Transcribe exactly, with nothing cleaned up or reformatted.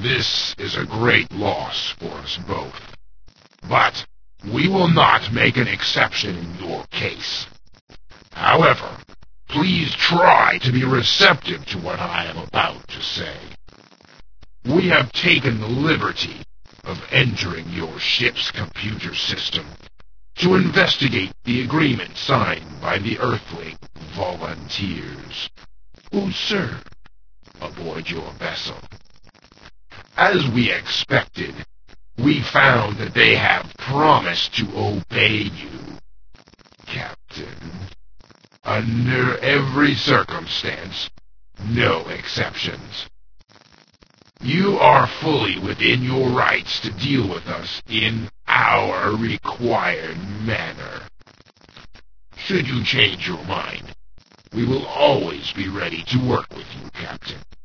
This is a great loss for us both. But we will not make an exception in your case. However, please try to be receptive to what I am about to say. We have taken the liberty of entering your ship's computer system to investigate the agreement signed by the Earthling volunteers who serve aboard your vessel. As we expected, we found that they have promised to obey you, Captain. Under every circumstance, no exceptions. You are fully within your rights to deal with us in our required manner. Should you change your mind, we will always be ready to work with you, Captain.